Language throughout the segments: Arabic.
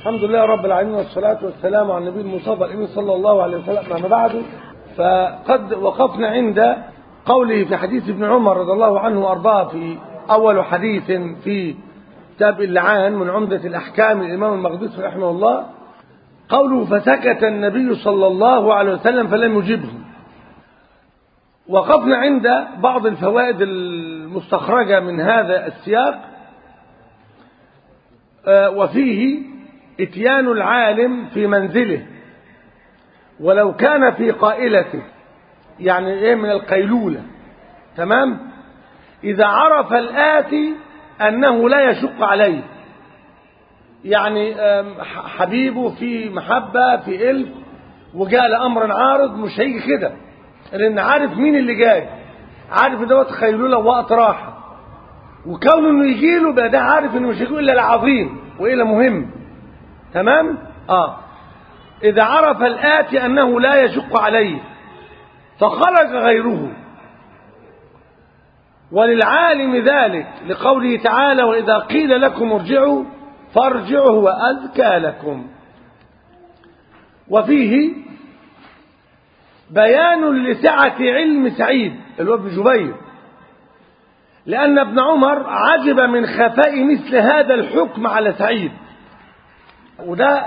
الحمد لله رب العالمين، والصلاة والسلام على النبي المصطفى الأمين صلى الله عليه وسلم. أما بعد، فقد وقفنا عند قوله في حديث ابن عمر رضي الله عنه وأرضاه في أول حديث في كتاب اللعان من عمدة الأحكام الإمام المقدسي رحمه الله، قوله فسكت النبي صلى الله عليه وسلم فلم يجبه. وقفنا عند بعض الفوائد المستخرجة من هذا السياق، وفيه اتيان العالم في منزله ولو كان في قائلته، يعني ايه من القيلولة، تمام، إذا عرف الآتي أنه لا يشق عليه، يعني حبيبه في محبة في إلف وجاء لأمر عارض، مش هيجي كده، لأن عارف مين اللي جاي، عارف ان دوت قيلولة وقت راحة، وكونه انه يجي له بقى ده عارف انه مش هيجي الا العظيم والا مهم، تمام. إذا عرف الآتي أنه لا يشق عليه فخرج غيره، وللعالم ذلك لقوله تعالى وإذا قيل لكم ارجعوا فارجعوا هو أزكى لكم. وفيه بيان لسعة علم سعيد اللي هو ابن جبير، لأن ابن عمر عجب من خفاء مثل هذا الحكم على سعيد. وده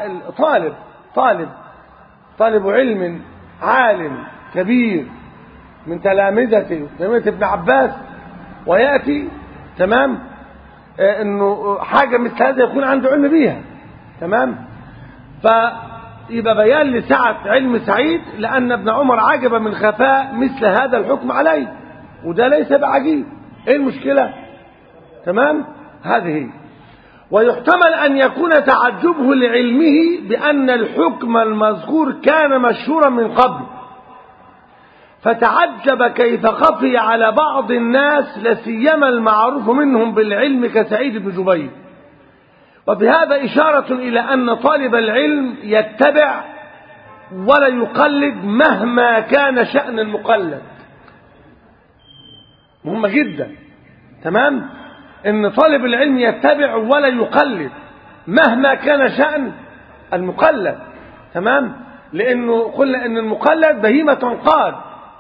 طالب علم عالم كبير من تلامذته ابن عباس، ويأتي تمام انه حاجة مثل هذا يكون عنده علم بيها، تمام. فيبقى بيان لسعة علم سعيد، لأن ابن عمر عجب من خفاء مثل هذا الحكم عليه، وده ليس بعجيب، ايه المشكلة؟ تمام، هذه. ويحتمل أن يكون تعجبه لعلمه بأن الحكم المذكور كان مشهورا من قبل، فتعجب كيف خفي على بعض الناس لسيما المعروف منهم بالعلم كسعيد بن جبير. وبهذا إشارة إلى أن طالب العلم يتبع ولا يقلد مهما كان شأن المقلد. مهمة جدا، تمام، ان طالب العلم يتبع ولا يقلد مهما كان شأن المقلد، تمام، لانه قلنا ان المقلد بهيمة قاد،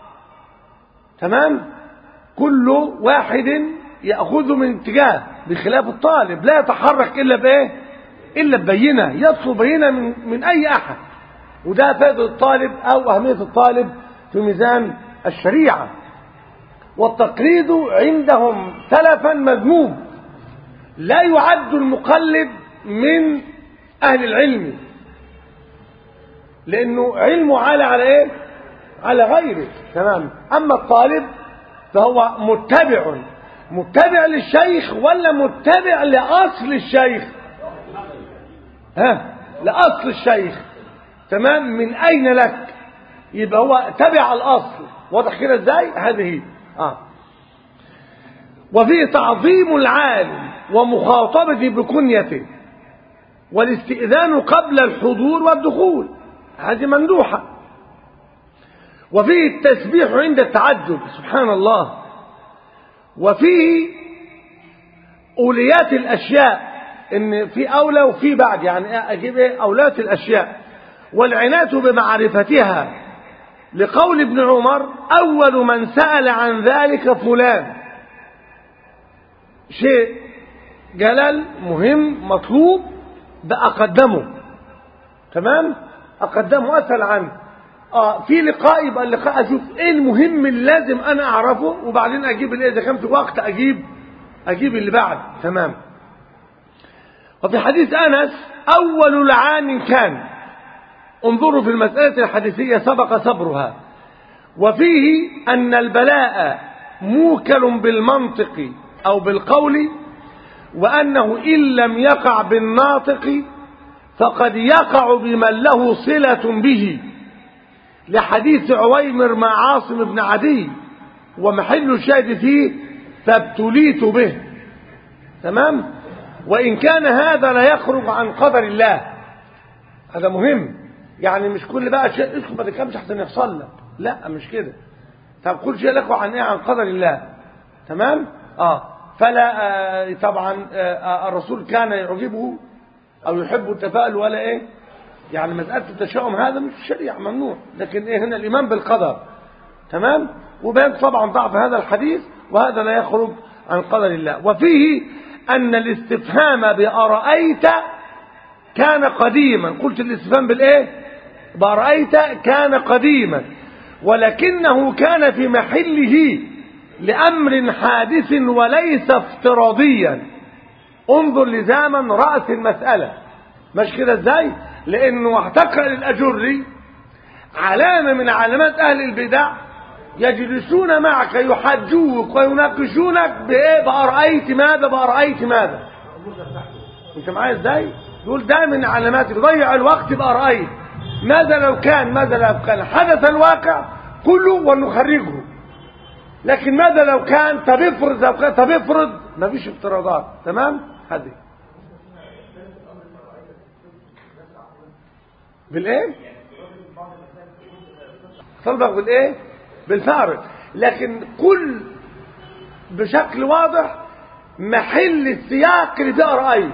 تمام، كل واحد يأخذ من اتجاه، بخلاف الطالب لا يتحرك الا بايه؟ الا ببينة، يطلب بينة من اي احد. وده فائدة الطالب او اهمية الطالب في ميزان الشريعة. والتقليد عندهم سلفا مذموم، لا يعد المقلد من أهل العلم، لأنه علمه على إيه؟ على غيره، تمام. أما الطالب فهو متبع للشيخ ولا متبع لأصل الشيخ؟ لأصل الشيخ، تمام. من أين لك؟ يبقى هو تبع الأصل، واضح كده إزاي؟ هذه وفيه تعظيم العالم ومخاطبته بكنيته والاستئذان قبل الحضور والدخول، هذه مندوحة. وفيه التسبيح عند التعجب، سبحان الله. وفيه أوليات الأشياء، إن في أولى وفي بعد، يعني أجيب أوليات الأشياء والعناية بمعرفتها، لقول ابن عمر أول من سأل عن ذلك فلان. شيء جلل مهم مطلوب بأقدمه، تمام، أقدمه أسأل عنه. في لقاء، يبقى اللقاء أشوف إيه المهم اللي لازم أنا أعرفه، وبعدين أجيب اللي إذا كان في وقت أجيب اللي بعد، تمام. وفي حديث أنس أول لعان كان، انظروا في المسألة الحديثية سبق صبرها. وفيه أن البلاء موكل بالمنطق أو بالقول، وأنه إن لم يقع بالناطق فقد يقع بمن له صلة به، لحديث عويمر مع عاصم بن عدي، ومحل الشاهد فيه فابتليت به، تمام. وإن كان هذا لا يخرج عن قدر الله، هذا مهم، يعني مش كل بقى شيء اسكت ما تكلمش احسن يحصل لك، لا مش كده. طب كل شيء لك عن ايه؟ عن قدر الله، تمام. فلا طبعا الرسول كان يعجبه أو يحب التفاؤل ولا إيه، يعني مسألة التشاؤم هذا مش الشريعة ممنوع، لكن إيه هنا الإيمان بالقدر. تمام. وبين طبعا ضعف هذا الحديث، وهذا لا يخرج عن قدر الله. وفيه أن الاستفهام بأرأيت كان قديما. قلت الاستفهام بالإيه؟ بأرأيت كان قديما، ولكنه كان في محله لأمر حادث وليس افتراضيا. انظر لزامن رأس المسألة، مش كده ازاي؟ لأنه احتقر الأجري علامة من علامات أهل البدع، يجلسون معك يحجوك ويناقشونك بإيه؟ بأرأيت ماذا، بأرأيت ماذا. انت معايا ازاي؟ يقول ده من علامات يضيع الوقت بأرأيت ماذا لو كان، ماذا لو كان حدث الواقع كله ونخرجه، لكن ماذا لو كان، طب افرض، لو كان طب افرض، مفيش افتراضات. تمام. هذه بالايه؟ صدق بالايه؟ بالفارق. لكن كل بشكل واضح محل السياق اللي فيه رأي.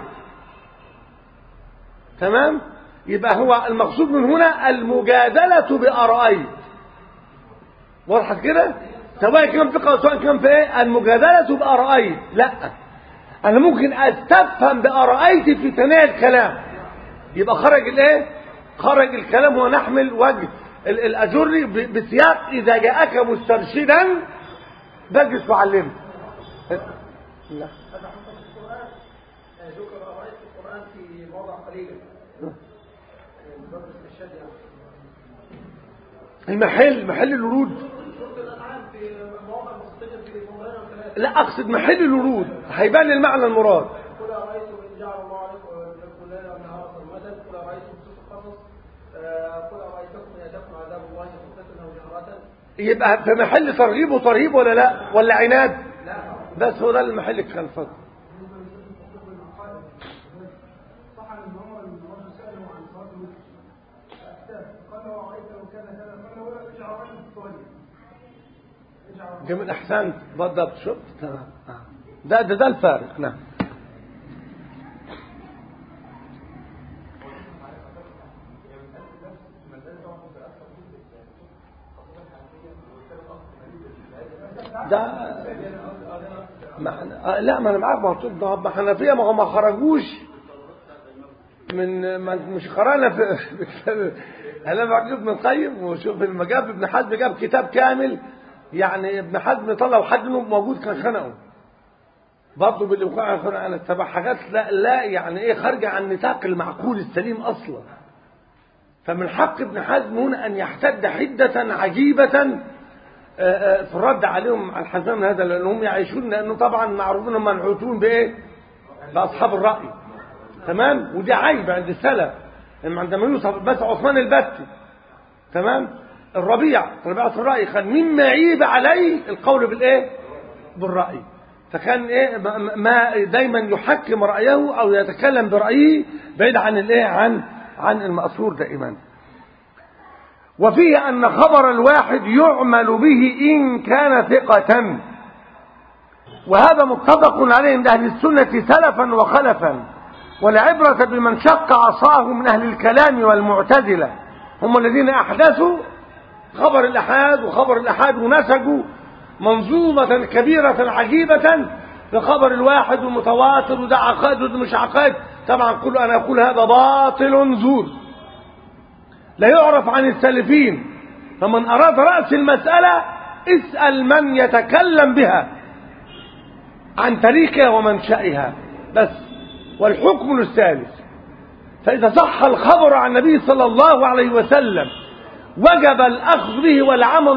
تمام. يبقى هو المقصود من هنا المجادلة بأرأيت. وضحت كده؟ سواء كان في فقه سواء كان في ايه، المجادلة بأرأيت. لا، انا ممكن استفهم بأرأيت في ثنايا الكلام، يبقى خرج الايه، خرج الكلام ونحمل وجه الأجري بسياق إذا جاءك مسترشدا بجلس وعلمه. لا ذكر رأيت في القرآن في موضع قليل محل الورود. لا أقصد محل الورود، هيبان المعنى المراد. قل أرأيتم إن جعل الله عليكم الليل والنهار سرمدا، قل أرأيتم سورة القصص، قل أرأيتكم إن أتاكم عذاب الله بغتة أو جهرة. يبقى في محل ترغيب وترهيب ولا لا، ولا عناد؟ لا، بس هو ده المحل كان فضل. جميل، احسنت بالضبط. شفت؟ تمام. ده الفارق. نعم. ده لا، ما انا معاك. ما حنفيه ما هم ما خرجوش من مش قرانا في انا بعجب ابن القيم. وشوف لما جاب ابن حزم جاب كتاب كامل، يعني ابن حزم طلع حد منه موجود كان خنقه برضه بالوقوع. انا اتبع حاجات لا يعني ايه، خارجه عن نطاق المعقول السليم اصلا. فمن حق ابن حزم هنا ان يحتد حده عجيبه في الرد عليهم على الحزام من هذا، لانهم يعيشون، لانه طبعا معروفون منعوتون بايه، باصحاب الراي. تمام. ودي عيب عند السلف، عندما يوصف بس عثمان البتي، تمام، ربيعة الرأي كان مما يعيب عليه القول بالايه، بالرأي. فكان ايه ما دايما يحكم رأيه او يتكلم برأيه بعيد عن الايه، عن المأثور دائما. وفيه ان خبر الواحد يعمل به ان كان ثقة، وهذا متفق عليه عند اهل السنة سلفا وخلفا. ولا عبرة بمن شق عصاه من اهل الكلام والمعتزلة، هم الذين احدثوا خبر الأحاد وخبر الأحاد ونسجوا منظومة كبيرة عجيبة في خبر الواحد والمتواتر، وده عقائد وده مش عقائد. طبعا كل أنا أقول هذا باطل زور لا يعرف عن السلفين. فمن أراد رأس المسألة اسأل من يتكلم بها عن تاريخها ومنشأها بس، والحكم الثالث. فإذا صح الخبر عن النبي صلى الله عليه وسلم وجب الأخذ به والعمل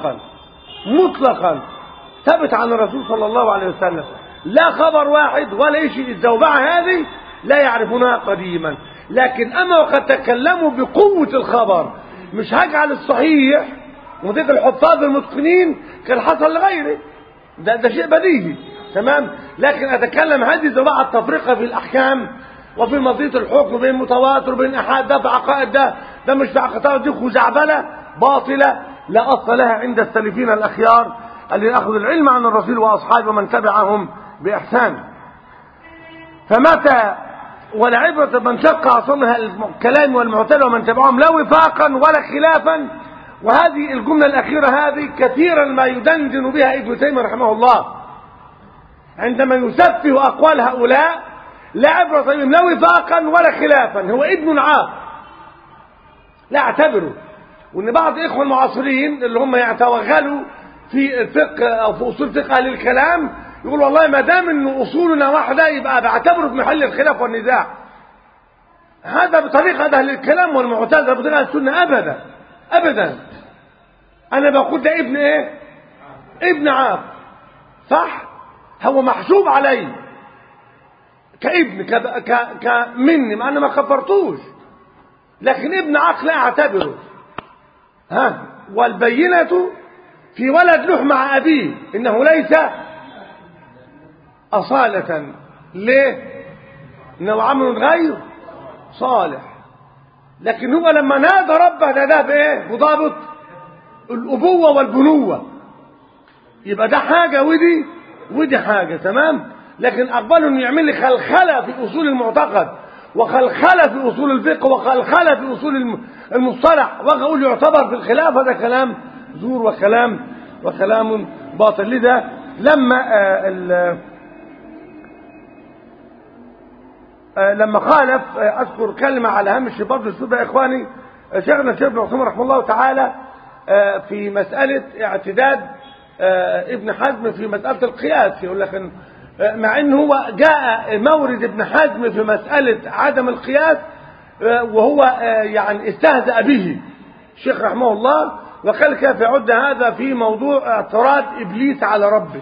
مطلقا ثبت عن الرسول صلى الله عليه وسلم. لا خبر واحد ولا شيء. الزوبعة هذه لا يعرفونها قديما، لكن أما وقد تكلموا بقوة الخبر، مش هجعل الصحيح وذيك الحفاظ المتقنين كان حصل لغيره، ده شيء بديهي. تمام. لكن أتكلم هذه الزوبعة التفرقة في الأحكام وفي مضية الحكم بين متواتر وبين أحاد، ده في عقائد، ده مش في عقائد، دي خزعبلة باطلة لا أصل لها عند السلفين الأخيار اللي أخذوا العلم عن الرسول وأصحابه ومن تبعهم بإحسان. فمتى ولا عبرة من شق عصمها الكلام والمعتدى ومن تبعهم لا وفاقا ولا خلافا. وهذه الجملة الأخيرة هذه كثيرا ما يدندن بها ابن تيمية رحمه الله عندما يسفه أقوال هؤلاء. لا عبرة بهم لا وفاقا ولا خلافا، هو ابن عاق لا اعتبره. وان بعض الاخوه المعاصرين اللي هم يتوغلوا في الفقه او في اصول فقه اهل الكلام يقول والله ما دام ان اصولنا واحده يبقى بعتبره في محل الخلاف والنزاع. هذا بطريقه اهل الكلام والمعتزله، بطريقه السنه ابدا ابدا. انا بقول ده ابن ايه؟ ابن عاق، صح؟ هو محسوب علي كابن كمني، ما انا ما كفرتوش، لكن ابن عاق لا اعتبره. والبينة في ولد له مع أبيه إنه ليس أصالة. ليه؟ إنه عمل غير صالح. لكن هو لما نادى ربه ده بإيه؟ بضابط الأبوة والبنوة. يبقى ده حاجة ودي حاجة، تمام؟ لكن أقبله إنه يعمل لي خلخلة في أصول المعتقد وخلخلة في أصول الفقه وخلخلة في أصول المصطلح وأقول يعتبر في الخلاف، هذا كلام زور وكلام باطل. لذا لما خالف أذكر كلمة على هامش برضه السبب يا إخواني، شيخنا الشيخ ابن عثيمين رحمه الله تعالى في مسألة اعتداد ابن حزم في مسألة القياس، يقول لك مع انه هو جاء مورد ابن حزم في مسألة عدم القياس وهو يعني استهزأ به الشيخ رحمه الله، وقال كيف يعد هذا في موضوع اعتراض إبليس على ربه.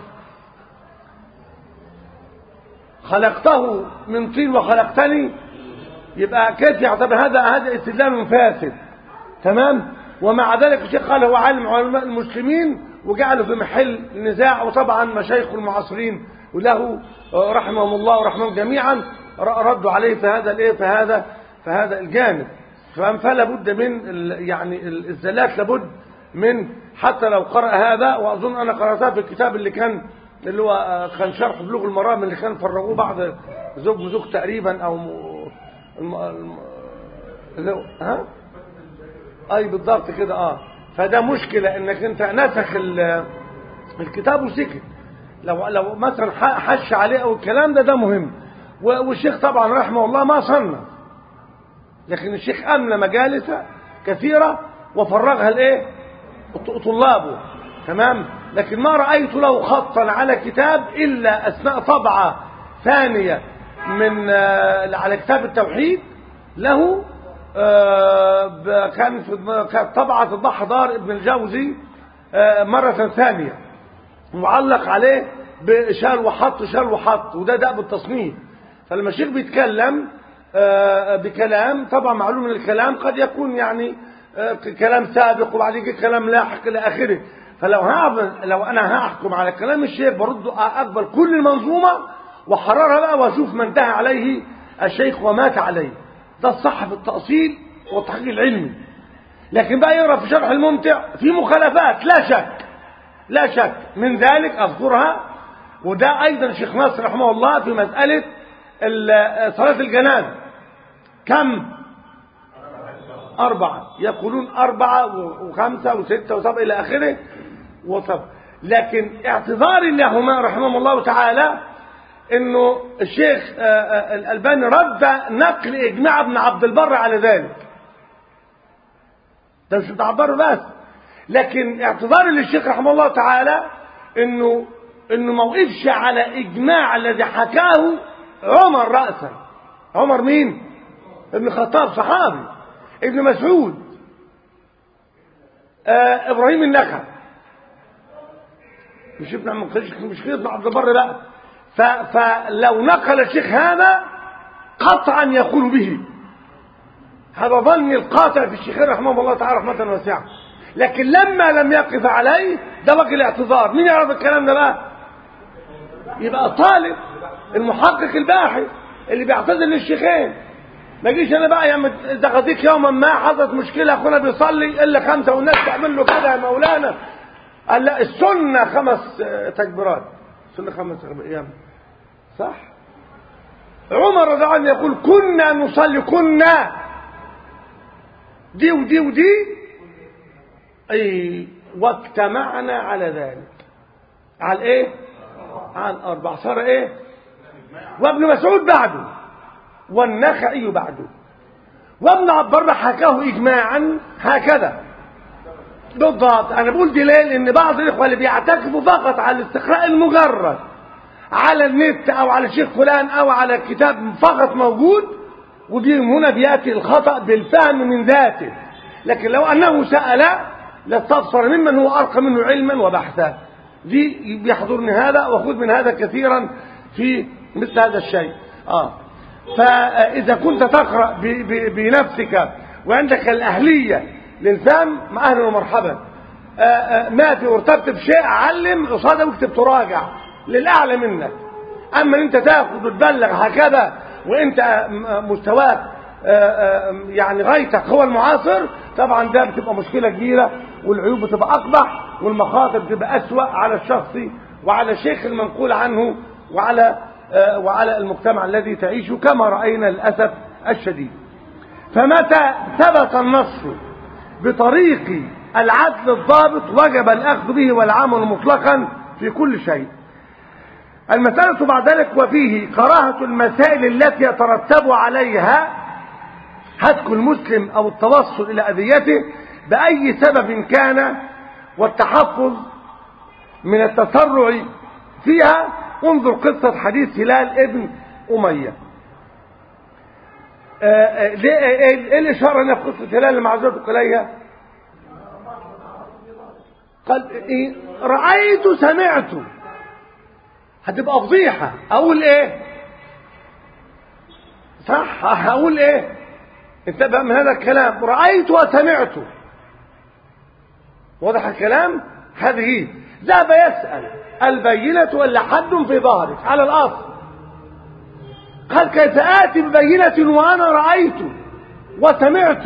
خلقته من طين وخلقتني، يبقى كيف يعتبر هذا استدلال فاسد، تمام؟ ومع ذلك الشيخ قال هو عالم علماء المسلمين وجعله في محل نزاع. وطبعا مشايخ المعاصرين وله رحمهم الله ورحمهم جميعا ردوا عليه في هذا الجانب. فلا بد من يعني الزلات، لابد من حتى لو قرأ هذا، واظن انا قرأتها في الكتاب اللي كان شرح بلوغ المرام اللي كان فرغوه بعض زوج وزوج تقريبا او اي بالضبط كده. فده مشكلة انك انت نسخ الكتاب وسكت. لو مثلا حش عليه او الكلام ده مهم. والشيخ طبعا رحمه الله ما صنف، لكن الشيخ املى مجالس كثيرة وفرغها طلابه، تمام؟ لكن ما رأيت له خطا على كتاب الا اثناء طبعة ثانية من على كتاب التوحيد له، كانت طبعة الضحى دار ابن الجوزي مرة ثانية معلق عليه بشال وحط وده دأب التصنيف. فلما الشيخ بيتكلم بكلام، طبعا معلوم ان الكلام قد يكون يعني كلام سابق وبعد كده كلام لاحق الى اخره. لو انا هحكم على كلام الشيخ برد اقبل كل المنظومة وحررها بقى واشوف ما انتهى عليه الشيخ ومات عليه. ده الصح في التأصيل والتحقيق العلمي. لكن بقى يقرأ في شرح الممتع في مخالفات لا شك من ذلك أذكرها. وده أيضا الشيخ ناصر رحمه الله في مسألة صلاة الجنازة كم؟ 4 يقولون 4 و5 و6 و7 إلى آخره وصف. لكن اعتذاري لهما رحمه الله تعالى انه الشيخ الألباني رد نقل اجماع ابن عبد البر على ذلك. ده مش ابن عبد البر بس، لكن اعتذاري للشيخ رحمه الله تعالى انه ما وقفش على اجماع الذي حكاه عمر رأسا. عمر مين؟ ابن الخطاب صحابي، ابن مسعود، ابراهيم النخعي، مش ابن عبد البر بقى. فلو نقل الشيخ هذا قطعا يقول به، هذا ظني القاطع في الشيخ رحمه الله تعالى رحمة واسعة. لكن لما لم يقف عليه ده بقى الاعتذار. مين يعرف الكلام ده بقى؟ يبقى الطالب المحقق الباحث اللي بيعتذر للشيخين. ما جيش انا بقى يا دغديك يوما ما حصلت مشكله اخونا بيصلي الا 5 والناس تعمل له كده يا مولانا. قال لا، السنه 5 تكبيرات، السنه 5 ايام، صح؟ عمر رضي الله عنه يقول كنا نصلي، كنا دي ودي ودي اي، واجتمعنا على ذلك. على ايه؟ على الاربع. صار ايه؟ وابن مسعود بعده، والنخعي بعده، وابن عبد الله حكاه اجماعا هكذا بالضبط. انا بقول دي ليه؟ لان بعض الاخوه اللي بيعتكفوا فقط على الاستقراء المجرد على النت او على شيخ فلان او على كتاب فقط موجود، ودي هنا بياتي الخطا بالفهم من ذاته. لكن لو انه سال لاستفسر ممن هو ارقى منه علما وبحثا. دي بيحضرني هذا واخذ من هذا كثيرا في مثل هذا الشيء. فاذا كنت تقرا بنفسك وعندك الاهليه للفهم، مع اهلا ومرحبا. ما في ارتبت بشيء علم قصاده واكتب تراجع للاعلى منك. اما انت تاخذ وتبلغ هكذا وانت مستواك يعني غايتك هو المعاصر، طبعا ده بتبقى مشكله كبيره، والعيوب بتبقى اقبح، والمخاطر بتبقى اسوأ على الشخص وعلى الشيخ المنقول عنه وعلى المجتمع الذي تعيشه، كما راينا للاسف الشديد. فمتى ثبت النص بطريق العدل الضابط وجب الاخذ به والعمل مطلقا في كل شيء. المسألة بعد ذلك وفيه كراهة المسائل التي يترتب عليها هتك المسلم أو التوصل إلى أذيته بأي سبب كان، والتحفظ من التسرع فيها. انظر قصة حديث هلال ابن أمية. ايه الإشارة هنا في قصة هلال اللي معذرتك إليها؟ قال إيه؟ رأيت سمعت. هتبقى فضيحة. اقول ايه؟ صح، هقول ايه؟ انتبه من هذا الكلام. رأيت وسمعت. واضح الكلام؟ هذه ذهب يسأل البينة ولا حد في ظهرك على الأصل. قال كيف آتي ببينة وأنا رأيت وسمعت؟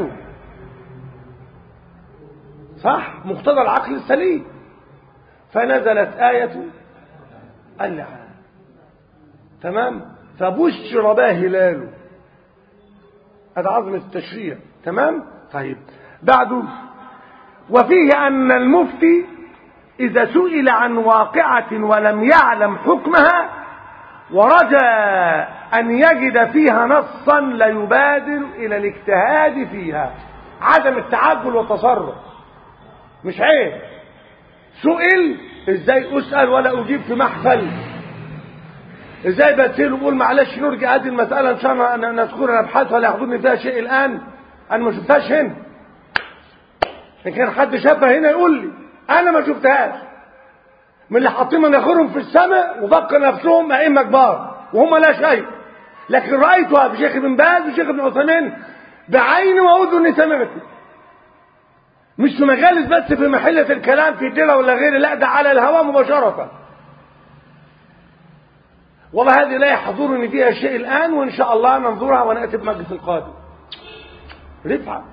صح، مقتضى العقل السليم. فنزلت آية اللعان. تمام. فبشر بها هلال. هذا عظمة التشريع. تمام. طيب بعده وفيه أن المفتي إذا سئل عن واقعة ولم يعلم حكمها ورجى أن يجد فيها نصا لا يبادر إلى الاجتهاد فيها. عدم التعجل والتصرف مش عيب. سئل ازاي اسال ولا اجيب في محفل؟ ازاي بسأله وقول معلش نرجع هذه المساله ان شاء الله نذكرها نبحث ولا يحضرني فيها شيء الان؟ انا ما شفتهاش هنا. ان كان حد شافها هنا يقول لي، انا ما شفتهاش. من اللي حاطين مناخيرهم في السماء وبقى نفسهم ائمه كبار وهم لا شيء. لكن رايتها بشيخ ابن باز وشيخ ابن عثيمين بعيني واذني سمعته. مش في مجالس بس في محلة الكلام في الديرة ولا غيره، لا ده على الهواء مباشرة. والله هذه لا يحضرني فيها شيء الآن، وإن شاء الله ننظرها ونأتي بمجلس القادم. رفعة.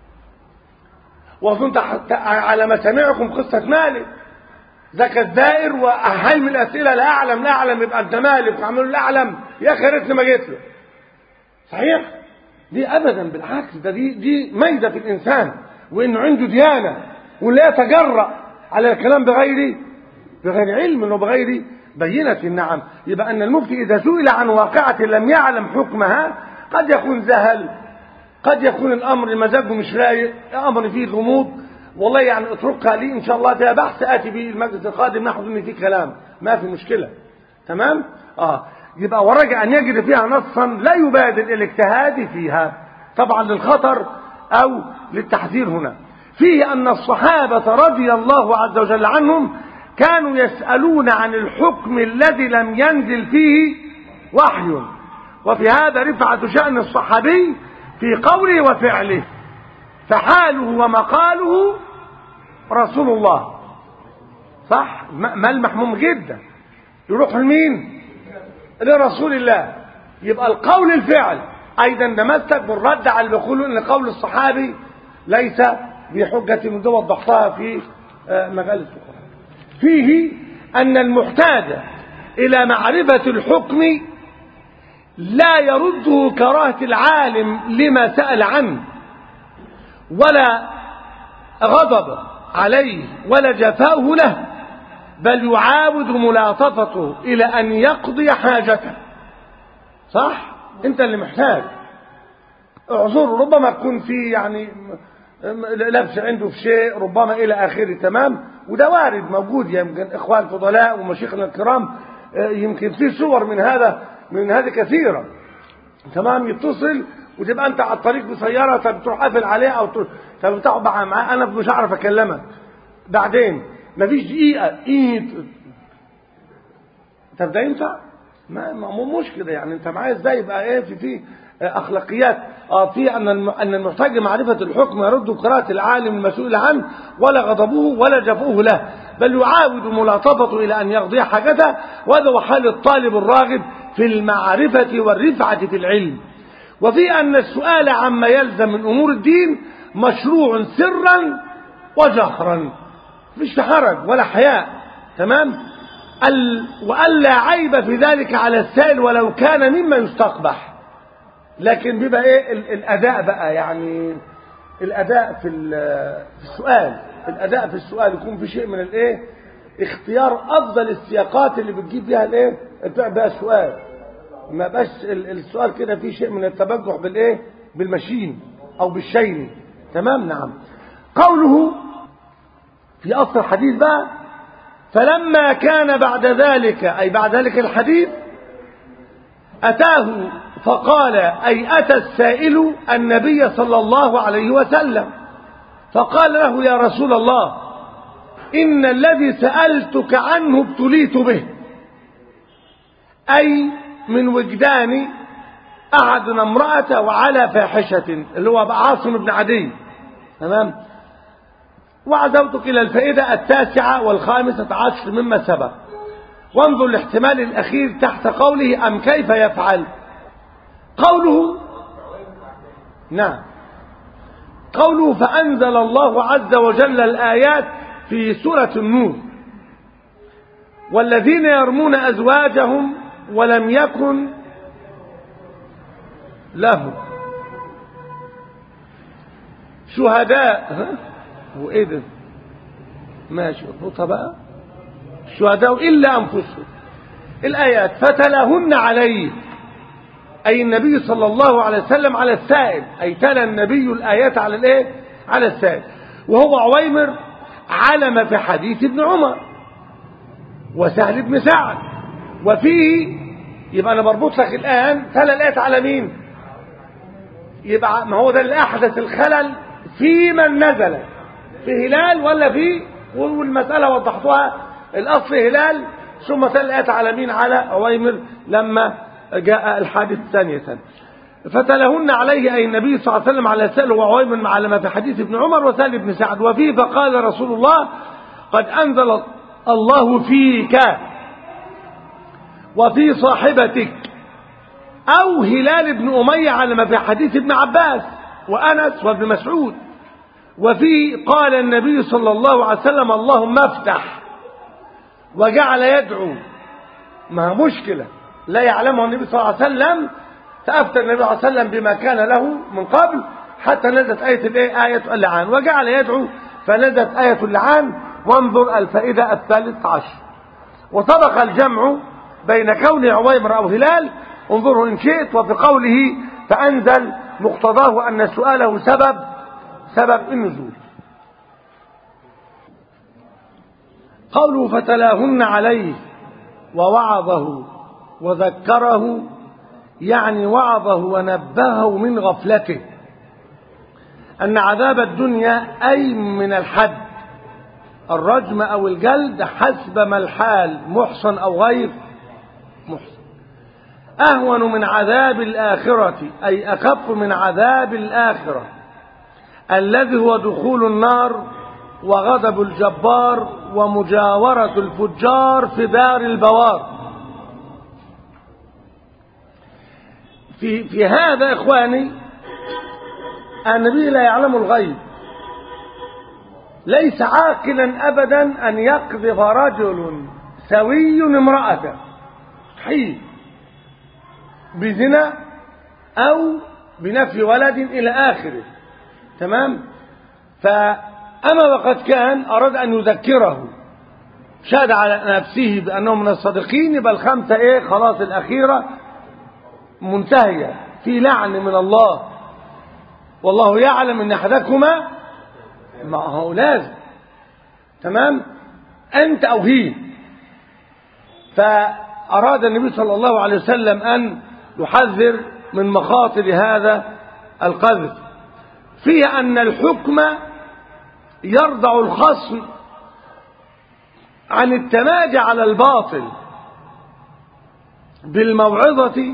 وأظن على مسامعكم قصة مالك ذاك الدائر وأهل من الأسئلة لا أعلم يبقى أنت مالك وعملوا لا أعلم يا أخي ريتني ما جيت له. صحيح؟ دي أبدا بالعكس، ده دي ميزة في الإنسان، وإنه عنده ديانة ولا يتجرأ على الكلام بغير علم وبغير بينة. نعم. يبقى أن المفتي إذا سئل عن واقعة لم يعلم حكمها قد يكون زهل، قد يكون الأمر مزاجه مش رايق، أمر فيه غموض، والله يعني اتركها لي إن شاء الله فيها بحث آتي به المجلس القادم ناخذ مني فيه كلام، ما في مشكلة. تمام؟ يبقى ورجع أن يجد فيها نصا لا يبادر الاجتهاد فيها، طبعا للخطر أو للتحذير. هنا فيه أن الصحابة رضي الله عز وجل عنهم كانوا يسألون عن الحكم الذي لم ينزل فيه وحي، وفي هذا رفعة شأن الصحابي في قوله وفعله، فحاله ومقاله رسول الله. صح؟ ملمح مهم جدا. يروح لمين؟ لرسول الله. يبقى القول الفعل ايضا نمسك بالرد على اللي يقولون ان قول الصحابي ليس بحجة من دول ضغطها في مجالس اخرى. فيه ان المحتاج الى معرفة الحكم لا يرده كراهة العالم لما سأل عنه ولا غضب عليه ولا جفاؤه له، بل يعاود ملاطفته إلى أن يقضي حاجته. صح؟ أنت اللي محتاج اعذره، ربما يكون في يعني لبس عنده في شيء، ربما إلى آخره. تمام؟ وده وارد موجود، يمكن إخوان الفضلاء ومشايخنا الكرام يمكن في صور من هذه كثيرة. تمام؟ يتصل وتبقى أنت على الطريق بسيارة، طب تروح قافل عليه أو طب تقعد معاه، أنا مش هعرف أكلمك بعدين، مفيش دقيقة طب ده ينفع؟ ما مش كده يعني. أنت معايا إزاي؟ يبقى إيه في أخلاقيات في أن المحتاج معرفة الحكم يرد قراءة العالم المسؤول عنه ولا غضبه ولا جفوه له، بل يعاود ملاطفته إلى أن يقضي حاجته. وهذا هو حال الطالب الراغب في المعرفة والرفعة في العلم. وفي أن السؤال عما يلزم من أمور الدين مشروع سرا وجهرا، مش حرج ولا حياء. تمام؟ وألا عيب في ذلك على السائل ولو كان مما يستقبح. لكن بيبقى ايه الاداء بقى، يعني الاداء في السؤال، الاداء في السؤال يكون في شيء من الايه، اختيار افضل السياقات اللي بتجيب بيها الايه بقى السؤال، ما بقاش السؤال كده فيه شيء من التبجح بالايه بالمشين او بالشين. تمام؟ نعم. قوله في اصل الحديث بقى: فلما كان بعد ذلك، اي بعد ذلك الحديث، اتاه فقال، أي أتى السائل النبي صلى الله عليه وسلم فقال له: يا رسول الله، إن الذي سألتك عنه ابتليت به، أي من وجدان أحدنا امرأة وعلى فاحشة، اللي هو عاصم بن عدي. تمام؟ وعزوتك إلى الفائدة 19 مما سبق. وانظر الاحتمال الأخير تحت قوله: أم كيف يفعل. قوله نعم، قوله: فأنزل الله عز وجل الآيات في سورة النور: والذين يرمون أزواجهم ولم يكن لهم شهداء، وإيه ده؟ ماشي اضبطها بقى، شهداء إلا أنفسهم. الآيات فتلاهن عليه، أي النبي صلى الله عليه وسلم على السائل، أي تلا النبي الآيات على الإيه؟ على السائل. وهو عويمر علم في حديث ابن عمر وسهل بن سعد. وفيه يبقى أنا بربط لك الآن تلا الآيات على مين؟ يبقى ما هو ده اللي أحدث الخلل في من نزل، في هلال ولا في، والمسألة وضحتها، الأصل هلال ثم تلا الآيات على مين؟ على عويمر لما جاء الحادث ثانية. فتلهن عليه، أي النبي صلى الله عليه وسلم على سأل وعويمر على ما في حديث ابن عمر وسهل بن سعد. وفيه فقال رسول الله: قد أنزل الله فيك وفي صاحبتك، أو هلال بن أمية على ما في حديث ابن عباس وأنس وابن مسعود. وفيه قال النبي صلى الله عليه وسلم: اللهم افتح، وجعل يدعو. ما مشكلة لا يعلمه النبي صلى الله عليه وسلم، فأفتى النبي صلى الله عليه وسلم بما كان له من قبل حتى نزلت آية الإيه؟ آية اللعان، وجعل يدعو فنزلت آية اللعان. وانظر الفائدة 13. وطبق الجمع بين كون عويمر أو هلال، انظره إن شئت. وفي قوله فأنزل مقتضاه أن سؤاله سبب النزول. قوله فتلاهن عليه ووعظه وذكره، يعني وعظه ونبهه من غفلته أن عذاب الدنيا أي من الحد، الرجم أو الجلد حسب ما الحال، محصن أو غير محصن، أهون من عذاب الآخرة، أي أخف من عذاب الآخرة الذي هو دخول النار وغضب الجبار ومجاورة الفجار في دار البوار. في هذا إخواني النبي لا يعلم الغيب، ليس عاقلا أبدا أن يقذف رجل سوي امرأته، مستحيل. بزنا أو بنفي ولد إلى آخره. تمام. فأما وقد كان أراد أن يذكره، شهد على نفسه بأنه من الصادقين، يبقى الخمسة إيه خلاص الأخيرة منتهية في لعن من الله، والله يعلم أن أحدكما، ما هو لازم. تمام. أنت أو هي. فأراد النبي صلى الله عليه وسلم أن يحذر من مخاطر هذا القذف، فيه أن الحكم يردع الخصم عن التمادي على الباطل بالموعظة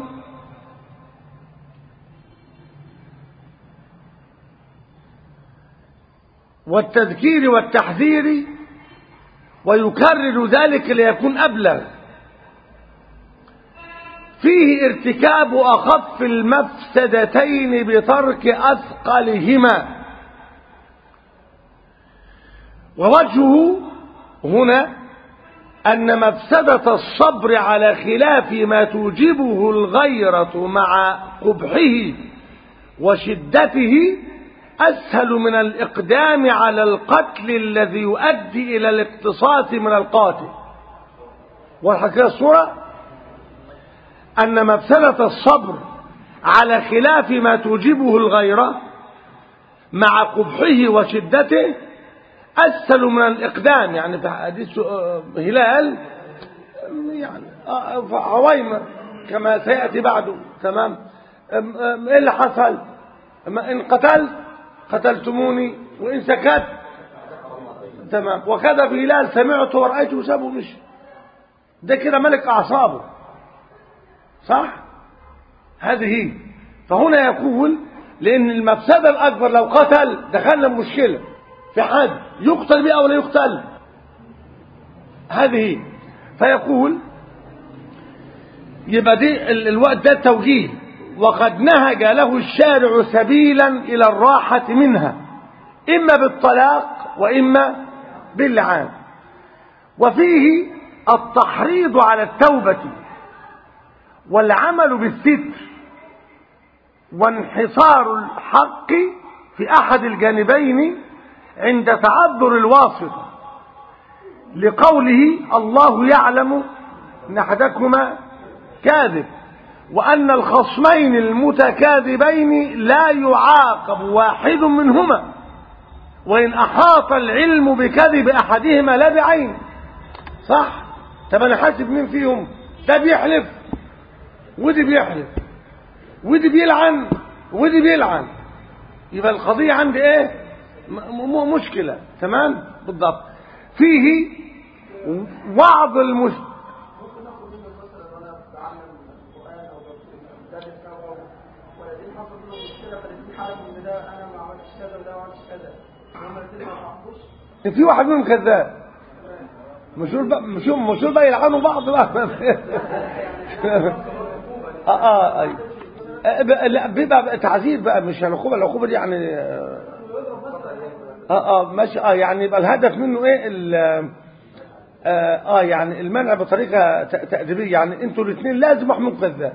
والتذكير والتحذير، ويكرر ذلك ليكون أبلغ. فيه ارتكاب أخف المفسدتين بترك أثقلهما. ووجهه هنا أن مفسدة الصبر على خلاف ما توجبه الغيرة مع قبحه وشدته أسهل من الإقدام على القتل الذي يؤدي إلى الاقتصاص من القاتل. والحقيقة الصورة أن مفسدة الصبر على خلاف ما توجبه الغيرة مع قبحه وشدته أسهل من الإقدام. يعني في حديث هلال يعني عويمة كما سيأتي بعده. تمام. إيه اللي حصل؟ إن قتلتموني وإن سكت. تمام. وكذا في هلال سمعته ورأيته وسابه مشي. ده كده ملك أعصابه، صح؟ هذه. فهنا يقول لأن المفسدة الأكبر لو قتل دخلنا بمشكلة في حد يقتل به أو لا يقتل، هذه. فيقول يبقى دي الوقت ده التوجيه، وقد نهج له الشارع سبيلا إلى الراحة منها، إما بالطلاق وإما باللعان. وفيه التحريض على التوبة والعمل بالستر وانحصار الحق في أحد الجانبين عند تعذر الواسطة، لقوله الله يعلم أن أحدكما كاذب، وأن الخصمين المتكاذبين لا يعاقب واحد منهما وإن أحاط العلم بكذب أحدهما لا بعين. صح؟ طب أنا حاسب مين فيهم؟ ده بيحلف ودي بيحلف ودي بيلعن ودي بيلعن، يبقى القضية عندي ايه؟ مشكلة. تمام؟ بالضبط. فيه وعظ ممكن ناخد منه مثلا وانا بعلم القران او بدرس او ولدين حصل منهم مشكله، فالاتنين حالة من ده انا ما عملتش كذا وده ما عملتش كذا، هما الاثنين ما صاحبوش. في واحد منهم كذاب، مشهور بقى يلعنوا بعض بقى. لا بيبقى تعذيب بقى، مش العقوبه. العقوبه دي يعني ماشي. يعني يبقى الهدف منه ايه؟ يعني المنع بطريقه تأديبيه. يعني انتوا الاثنين لازم واحد منكم كذاب،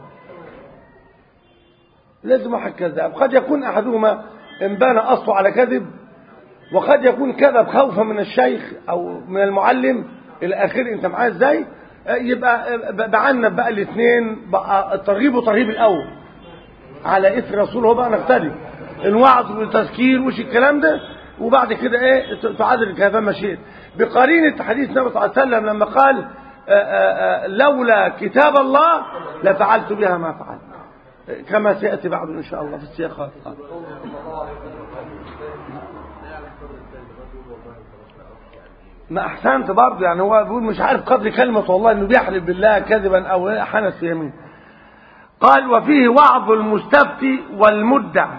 لازم واحد كذاب. قد يكون احدهما ان بان اصله على كذب، وقد يكون كذب خوفا من الشيخ او من المعلم الى اخره. انت معايا ازاي؟ يبقى بعنب بقى الاثنين، بقى الترغيب وترهيب الاول على اثر رسول، هو بقى نقتدي الوعظ والتذكير وش الكلام ده، وبعد كده ايه تعادل كيف ما شئت، بقرينه حديث النبي صلى الله عليه وسلم لما قال لولا كتاب الله لفعلت بها ما فعلت، كما سياتي بعد ان شاء الله في السياقات. ما احسنت برضه. يعني هو بيقول مش عارف قدر كلمه والله انه بيحلف بالله كذبا او حنث يمين. قال وفيه وعظ المستفتي والمدعي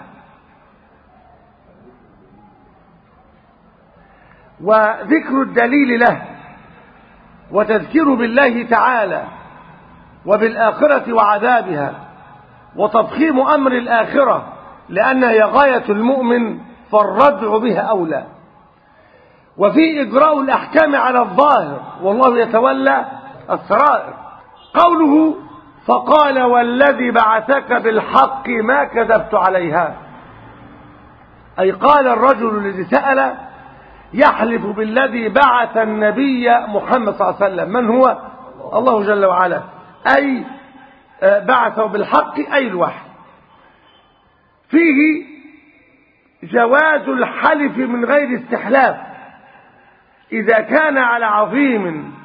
وذكر الدليل له وتذكير بالله تعالى وبالآخرة وعذابها وتضخيم أمر الآخرة لأنها هي غاية المؤمن فالردع بها أولى. وفي إجراء الأحكام على الظاهر والله يتولى السرائر. قوله فقال والذي بعثك بالحق ما كذبت عليها. أي قال الرجل الذي سأل يحلف بالذي بعث النبي محمد صلى الله عليه وسلم. من هو؟ الله جل وعلا. أي بعثه بالحق أي الوحي. فيه جواز الحلف من غير استحلاف إذا كان على عظيم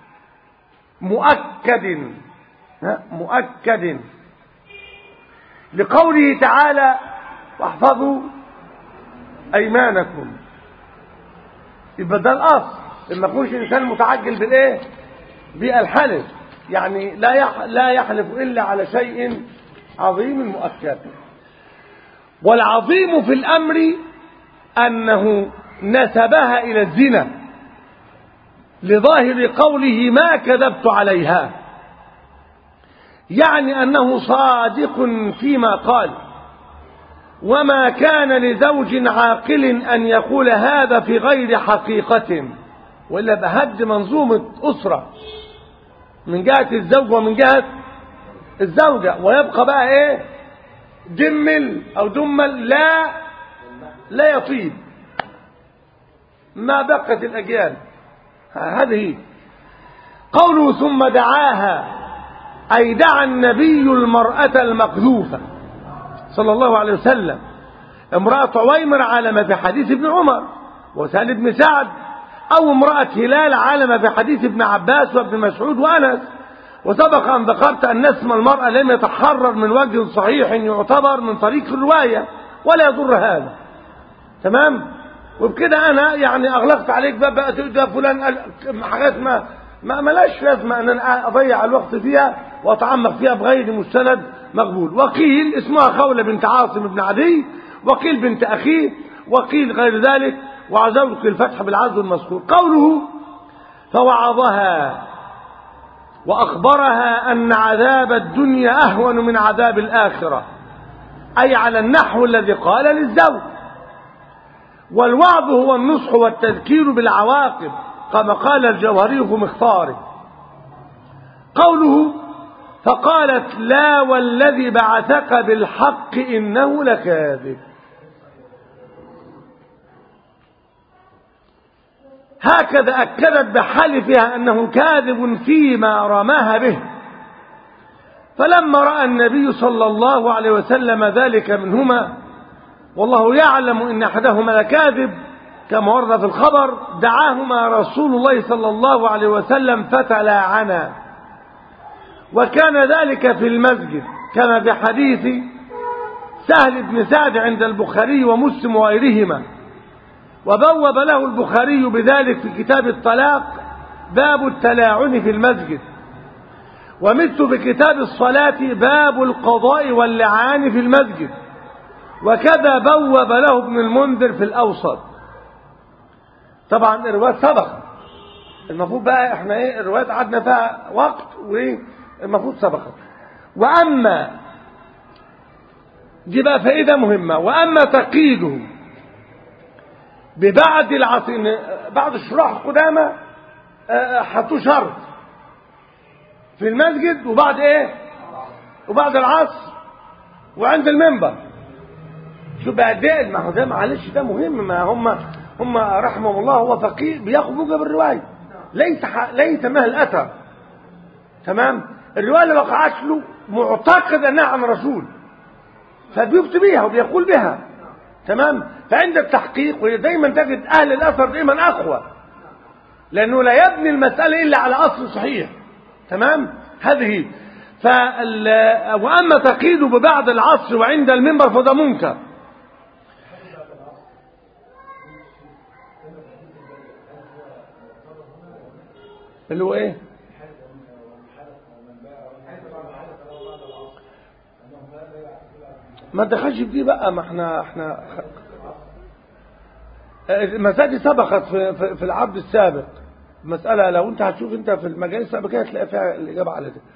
مؤكد لقوله تعالى واحفظوا أيمانكم. يبقى ده الأصل، لما يكونش الإنسان متعجل بالإيه؟ بالحلف، يعني لا يحلف إلا على شيء عظيم مؤكد. والعظيم في الأمر أنه نسبها إلى الزنا لظاهر قوله ما كذبت عليها، يعني أنه صادق فيما قال، وما كان لزوج عاقل أن يقول هذا في غير حقيقة، وإلا بهد منظومة أسرة من جهة الزوج ومن جهة الزوجة، ويبقى بقى إيه؟ دمل أو دمل لا يطيب ما بقت الأجيال. هذه قوله ثم دعاها، أي دعا النبي المرأة المقذوفة صلى الله عليه وسلم امرأة عويمر على ما في حديث ابن عمر وسهل بن سعد، أو امرأة هلال على ما في حديث ابن عباس وابن مسعود وأنس. وسبق أن ذكرت أن اسم المرأة لم يتحرر من وجه صحيح يعتبر من طريق الرواية ولا يضر هذا. تمام؟ وبكده أنا يعني أغلقت عليك بقى ده فلان حاجات ما لاش لازمة أن أنا أضيع الوقت فيها وأتعمق فيها بغير مستند مقبول. وقيل اسمها خولة بنت عاصم بن عدي، وقيل بنت أخيه، وقيل غير ذلك، وعزوك الفتح بالعزو المذكور. قوله فوعظها وأخبرها أن عذاب الدنيا أهون من عذاب الآخرة، أي على النحو الذي قال للزوج. والوعظ هو النصح والتذكير بالعواقب كما قال الجوهري في مختاره. قوله فقالت لا والذي بعثك بالحق إنه لكاذب، هكذا أكدت بحلفها أنه كاذب فيما رماها به. فلما رأى النبي صلى الله عليه وسلم ذلك منهما والله يعلم إن أحدهما لكاذب كما ورد في الخبر، دعاهما رسول الله صلى الله عليه وسلم فتلاعنا، وكان ذلك في المسجد كما في حديث سهل بن سعد عند البخاري ومسلم وغيرهما. وبوب له البخاري بذلك في كتاب الطلاق باب التلاعن في المسجد، ومثل في كتاب الصلاة باب القضاء واللعان في المسجد، وكذا بوب له ابن المنذر في الأوسط. طبعا الروايات سبق، المفروض بقى احنا ايه الروايات قعدنا فيها وقت والمفروض سبقت. واما دي بقى فائدة مهمة، واما تقييده ببعد العصر، بعض الشراح القدامى حطوا شرط في المسجد وبعد ايه وبعد العصر وعند المنبر. شو بقى ده؟ ما هو ده معلش ده مهم، ما هم رحمهم الله هو فقيه بياخذ موجب الروايه، ليس مهل اثر. تمام؟ الروايه اللي وقعت له معتقد انها عن رسول فبيفتي بيها وبيقول بها. تمام؟ فعند التحقيق ودايما تجد اهل الاثر دايما اقوى، لانه لا يبني المساله الا على اصل صحيح. تمام؟ هذه واما تقييده ببعد العصر وعند المنبر فده منكر. اللي هو ايه؟ ما دخلش في دي بقى، ما احنا المسائل سبقت في العبد السابق. مسألة لو انت هتشوف انت في المجال السابق هتلاقي فيها الإجابة على ده.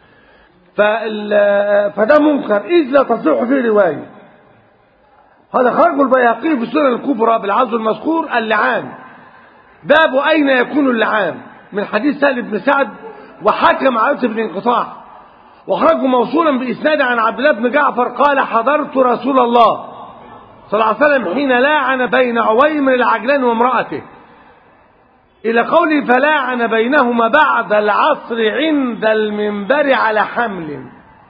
فده منكر إذ لا تصح فيه رواية. هذا خرج البيهقي في السنن الكبرى بالعزو المذكور اللعان، باب أين يكون اللعان من حديث سهل بن سعد، وحكم على بالانقطاع. وخرجه موصولا بإسناد عن عبد الله بن جعفر قال حضرت رسول الله صلى الله عليه وسلم حين لاعن بين عويمر العجلان وامرأته إلى قوله فلاعن بينهما بعد العصر عند المنبر على حمل،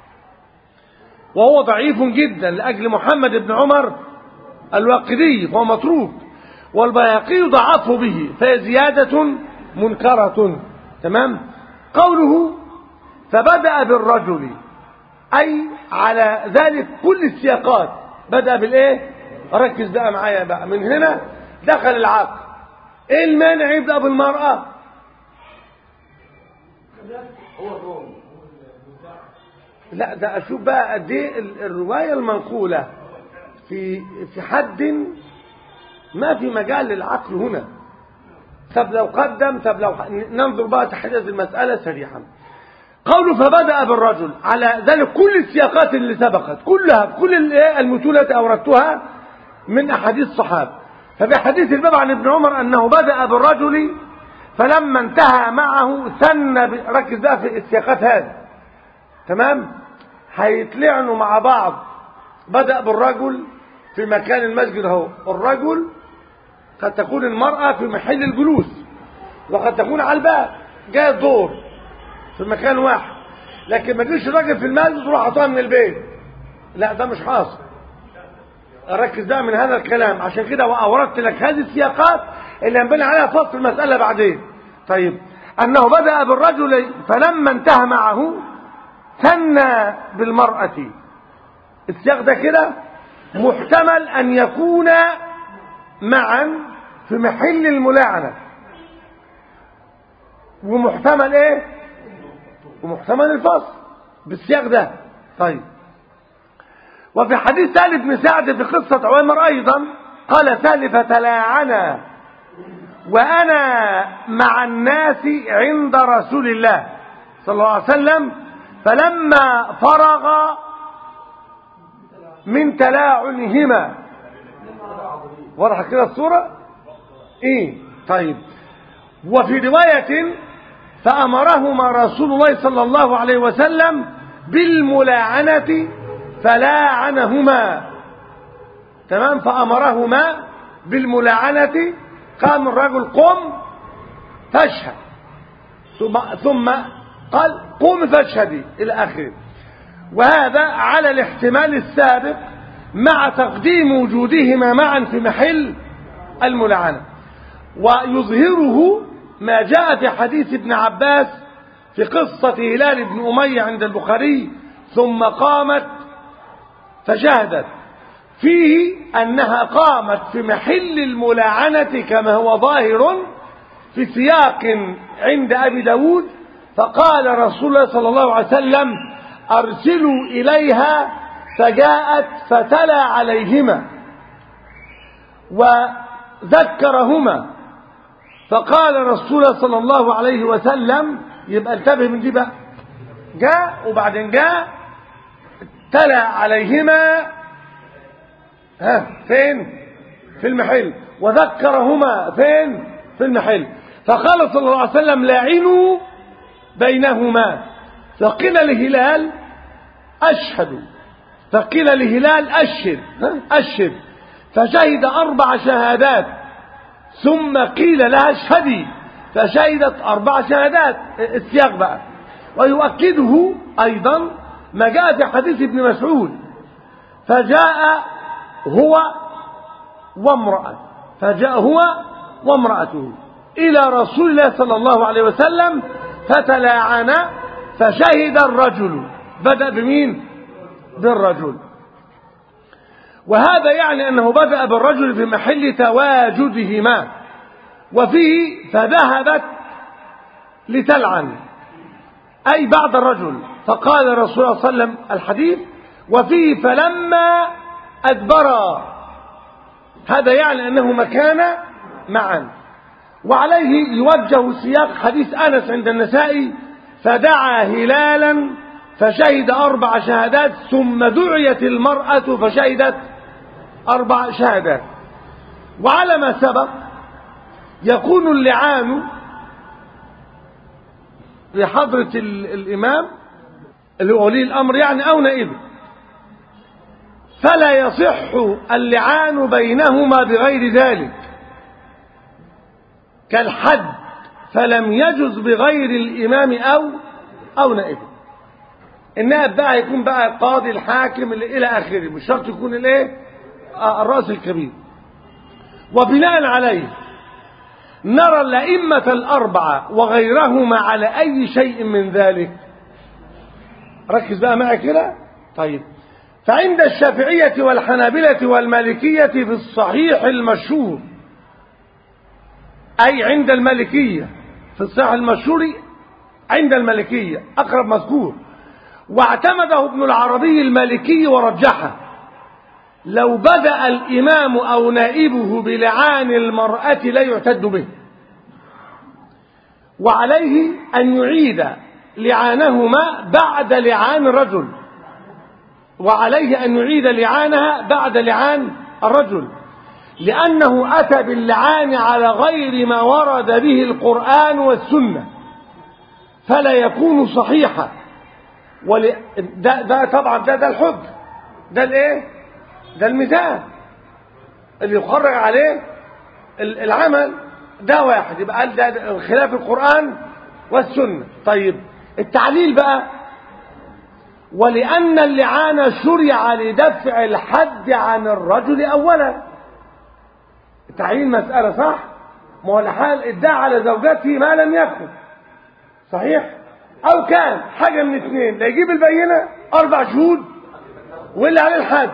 وهو ضعيف جدا لأجل محمد بن عمر الواقدي فهو متروك، والبيهقي ضعفه به فهي زيادة منكرة. تمام. قوله فبدأ بالرجل أي على ذلك كل السياقات بدأ بالإيه؟ ركز بقى معايا بقى، من هنا دخل العقل. إيه المانع يبدأ بالمرأة؟ لا ده أشوف بقى قد إيه الرواية المنقولة في حد ما في مجال للعقل هنا. طب لو قدم، طب لو ننظر بقى تحديد المسألة سريعا. قوله فبدأ بالرجل على ذلك كل السياقات اللي سبقت كلها كل المتون التي أوردتها من أحاديث الصحابة. فبحديث الباب عن ابن عمر أنه بدأ بالرجل فلما انتهى معه ثنى ركز بقى في السياقات هذه. تمام. هيتلعنوا مع بعض. بدأ بالرجل في مكان المسجد اهو، الرجل قد تكون المرأة في محل الجلوس وقد تكون على الباب جاء الدور في مكان واحد، لكن ما تجيش الراجل في المسجد تروح حاطها من البيت، لا ده مش حاصل. ركز بقى من هذا الكلام، عشان كده وأوردت لك هذه السياقات اللي هنبني عليها فصل المسألة بعدين. طيب أنه بدأ بالرجل فلما انتهى معه ثنى بالمرأة. السياق ده كده محتمل أن يكون معا في محل الملاعنة، ومحتمل ايه؟ ومحتمل الفصل بالسياق ده. طيب وفي حديث سهل بن سعد في قصة عويمر أيضا قال سهل فتلاعنا وأنا مع الناس عند رسول الله صلى الله عليه وسلم فلما فرغ من تلاعنهما. واضح كده الصورة ايه؟ طيب وفي رواية فأمرهما رسول الله صلى الله عليه وسلم بالملاعنة فلاعنهما. تمام. فأمرهما بالملاعنة، قام الرجل قم فاشهد، ثم قال قم فاشهدي إلى آخره. وهذا على الاحتمال السابق مع تقديم وجودهما معا في محل الملاعنة. ويظهره ما جاء في حديث ابن عباس في قصة هلال بن أمية عند البخاري ثم قامت فشهدت، فيه أنها قامت في محل الملاعنة كما هو ظاهر في سياق عند أبي داود. فقال رسول الله صلى الله عليه وسلم أرسلوا إليها، فجاءت فتلا عليهما وذكرهما. فقال رسول الله صلى الله عليه وسلم، يبقى انتبه من دي بقى، جاء وبعدين جاء تلا عليهما فين؟ في المحل. وذكرهما فين؟ في المحل. فقال صلى الله عليه وسلم لاعنوا بينهما. فقيل لهلال أشهد، فقيل لهلال أشهد، فشهد 4 شهادات، ثم قيل لها اشهدي فشهدت 4 شهادات. السياق بقى. ويؤكده أيضا ما جاء في حديث ابن مسعود فجاء هو وامرأته إلى رسول الله صلى الله عليه وسلم فتلاعنا فشهد الرجل. بدأ بمين؟ بالرجل. وهذا يعني أنه بدأ بالرجل في محل تواجدهما. وفيه فذهبت لتلعن أي بعد الرجل. فقال رسول الله صلى الله عليه وسلم الحديث وفيه فلما أدبرا، هذا يعني أنه مكان معا. وعليه يوجه سياق حديث أنس عند النسائي فدعا هلالا فشهد 4 شهادات، ثم دعيت المرأة فشهدت 4 شهادات. وعلى ما سبق يكون اللعان بحضرة الإمام اللي هو ولي الأمر يعني أو نائبه، فلا يصح اللعان بينهما بغير ذلك، كالحد فلم يجز بغير الإمام أو نائبه. النائب بقى يكون بقى القاضي الحاكم إلى آخره، مش شرط يكون الإيه الرأس الكبير. وبناء عليه نرى الأئمة الأربعة وغيرهما على أي شيء من ذلك. ركز بقى معي كده. طيب، فعند الشافعية والحنابلة والمالكية في الصحيح المشهور، أي عند المالكية في الصحيح المشهور عند المالكية أقرب مذكور، واعتمده ابن العربي المالكي ورجحه، لو بدأ الإمام أو نائبه بلعان المرأة لا يعتد به، وعليه أن يعيد لعانهما بعد لعان الرجل، وعليه أن يعيد لعانها بعد لعان الرجل، لأنه أتى باللعان على غير ما ورد به القرآن والسنة، فلا يكون صحيحا. ده طبعا ده الحج، ده الايه، ده الميزان اللي يخرج عليه العمل، ده واحد يبقى ده خلاف القرآن والسنة. طيب التعليل بقى، ولأن اللعان شرع لدفع الحد عن الرجل أولا. التعليل مسألة صح، ما هو الحال ادعى على زوجته ما لم يكن صحيح، أو كان حاجة من اثنين، لا يجيب البينة 4 شهود واللي عليه الحد،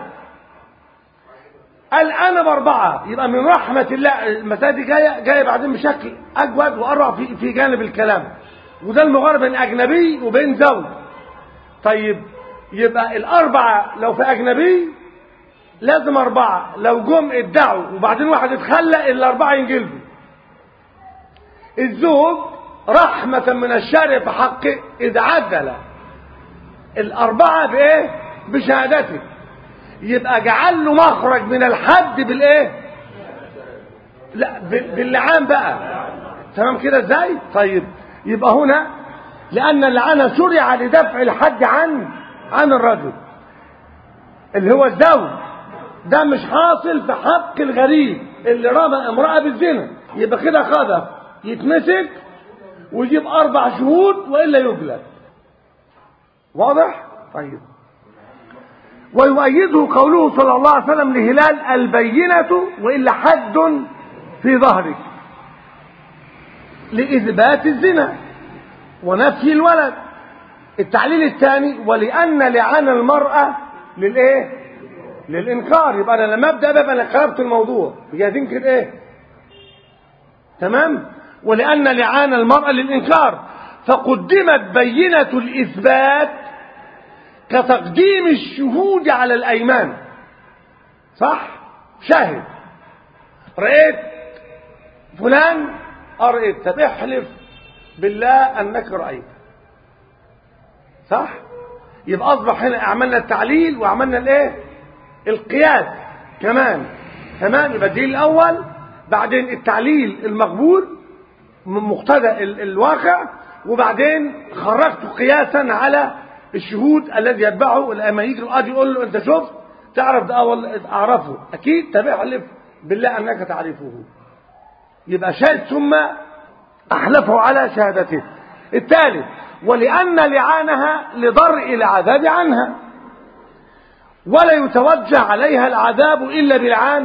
قال أنا ب4، يبقى من رحمة الله المسألة دي جاية بعدين بشكل أجود وأروع في جانب الكلام، وده المغاربة بين أجنبي وبين زوج. طيب يبقى ال4 لو في أجنبي لازم 4، لو جم ادعوا وبعدين واحد اتخلى ال4 ينجلدوا. الزوج رحمة من الشارع في حقه إذا عدل ال4 بإيه؟ بشهادته، يبقى جعل له مخرج من الحد بالإيه؟ لا باللعان بقى. تمام كده ازاي؟ طيب يبقى هنا لأن اللعان شرع لدفع الحد عن الرجل اللي هو الزوج، ده مش حاصل في حق الغريب اللي رمى امرأة بالزنا، يبقى كده قذف يتمسك ويجيب 4 شهود وإلا يجلد. واضح؟ طيب، ويؤيده قوله صلى الله عليه وسلم لهلال: البينة وإلا حد في ظهرك، لإثبات الزنا ونفي الولد. التعليل الثاني: ولأن لعان المرأة للإيه؟ للإنكار. يبقى أنا لما أبدأ بقى أنا قلبت الموضوع هي تنكر إيه؟ تمام؟ ولأن لعان المرأة للإنكار، فقدمت بينة الإثبات كتقديم الشهود على الأيمان. صح؟ شاهد رأيت فلان، رأيت، طب احلف بالله أنك رأيت. صح؟ يبقى أصبح هنا عملنا التعليل وعملنا الإيه؟ القياس كمان. تمام؟ يبقى الدليل الأول، بعدين التعليل المقبول من مقتضى الواقع، وبعدين خرجت قياسا على الشهود الذي يتبعه. لما يجي القاضي يقول له انت شفت تعرف ده؟ والله اعرفه اكيد. طب احلف بالله انك تعرفه. يبقى شاهد ثم احلفه على شهادته. الثالث: ولأن لعانها لضرء العذاب عنها، ولا يتوجه عليها العذاب إلا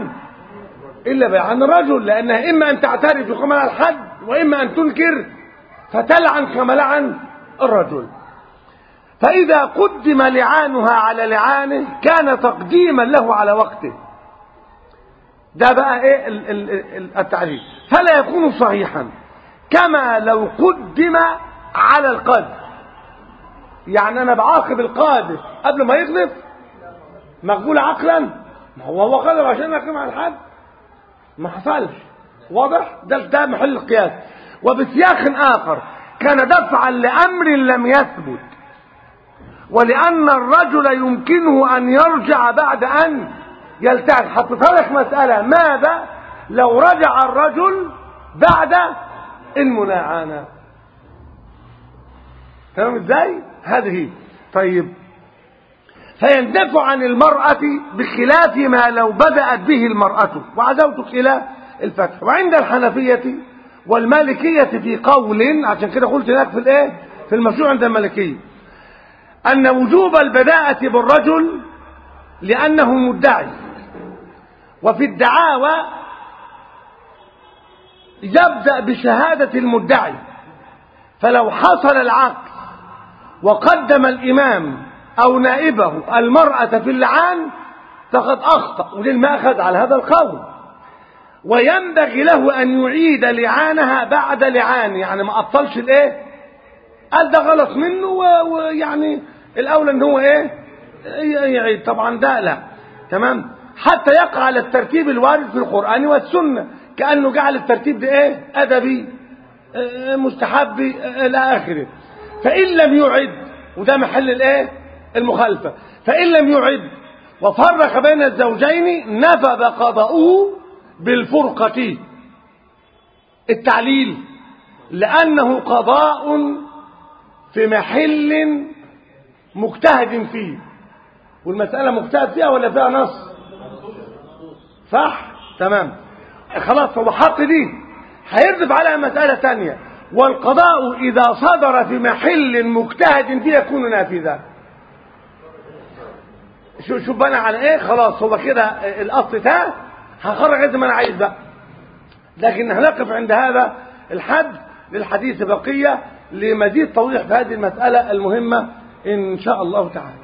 بلعان الرجل، لأنها إما أن تعترف ويقوم على الحد، وإما أن تنكر فتلعن كما لعن الرجل. فإذا قدم لعانها على لعانه كان تقديما له على وقته. ده بقى إيه التعريف. فلا يكون صحيحا كما لو قدم على القذف. يعني أنا بعاقب القاذف قبل ما يقذف، مقبول عقلا؟ ما هو قذف عشان يقيم على الحد، ما حصلش. واضح؟ ده محل القياس. وبسياق آخر كان دفعا لأمر لم يثبت، ولأن الرجل يمكنه أن يرجع بعد أن يلتعب. حطيتها لك مسألة: ماذا لو رجع الرجل بعد المناعانة؟ تمام ازاي؟ هذه. طيب، فيندفع عن المرأة بخلاف ما لو بدأت به المرأة، وعزوتك إلى الفتح. وعند الحنفية والمالكية في قول، عشان كده قلت هناك في الايه، في المشروع عند المالكية، أن وجوب البداءة بالرجل لأنه مدعي، وفي الدعاوى يبدأ بشهادة المدعي، فلو حصل العقد وقدم الإمام أو نائبه المرأة في اللعان فقد أخطأ، وللمأخذ على هذا القول. وينبغي له أن يعيد لعانها بعد لعان، يعني ما أبطلش الايه، قال ده غلط منه ويعني الأولى ان هو ايه يعيد. طبعا ده لا، تمام، حتى يقع على الترتيب الوارد في القرآن والسنة، كأنه جعل الترتيب ده ايه، أدبي، مستحبي، إلى آخره. فإن لم يعد، وده محل الايه، المخالفة، فإن لم يعد وفرق بين الزوجين نفذ قضاؤه بالفرقة. التعليل لأنه قضاء في محل مجتهد فيه، والمسألة مجتهد فيها ولا فيها نص؟ صح، تمام، خلاص هو حط دي، هيردف على مسألة تانية، والقضاء إذا صدر في محل مجتهد فيه يكون نافذا. شوف بنا على ايه، خلاص هو كده الأصل ده، هخرج زي ما أنا عايز بقى، لكن هنقف عند هذا الحد، للحديث بقية لمزيد توضيح في هذه المسألة المهمة إن شاء الله تعالى.